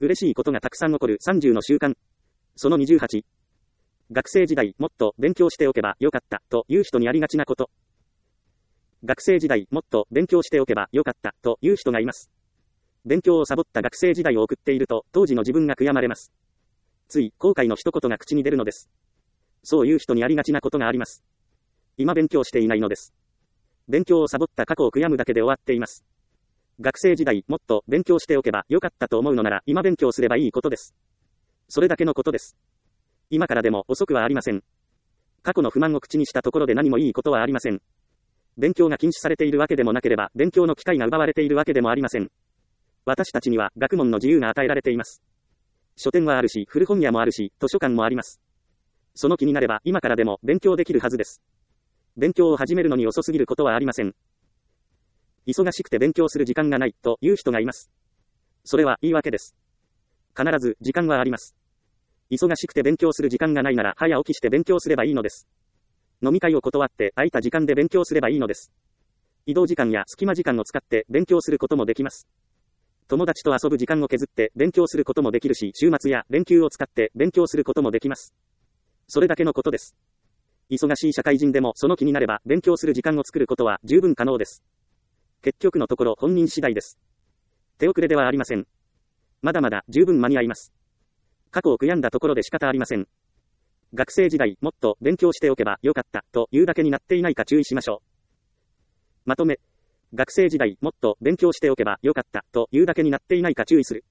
嬉しいことがたくさん起こる30の習慣。その28。学生時代もっと勉強しておけばよかったという人にありがちなこと。学生時代もっと勉強しておけばよかったという人がいます。勉強をサボった学生時代を送っていると当時の自分が悔やまれます。つい後悔の一言が口に出るのです。そういう人にありがちなことがあります。今勉強していないのです。勉強をサボった過去を悔やむだけで終わっています。学生時代もっと勉強しておけばよかったと思うのなら今勉強すればいいことです。それだけのことです。今からでも遅くはありません。過去の不満を口にしたところで何もいいことはありません。勉強が禁止されているわけでもなければ勉強の機会が奪われているわけでもありません。私たちには学問の自由が与えられています。書店はあるし、古本屋もあるし、図書館もあります。その気になれば今からでも勉強できるはずです。勉強を始めるのに遅すぎることはありません。忙しくて勉強する時間がないという人がいます。それは言い訳です。必ず時間はあります。忙しくて勉強する時間がないなら早起きして勉強すればいいのです。飲み会を断って空いた時間で勉強すればいいのです。移動時間や隙間時間を使って勉強することもできます。友達と遊ぶ時間を削って勉強することもできるし、週末や連休を使って勉強することもできます。それだけのことです。忙しい社会人でもその気になれば勉強する時間を作ることは十分可能です。結局のところ本人次第です。手遅れではありません。まだまだ十分間に合います。過去を悔やんだところで仕方ありません。学生時代もっと勉強しておけばよかったというだけになっていないか注意しましょう。まとめ。学生時代もっと勉強しておけばよかったというだけになっていないか注意する。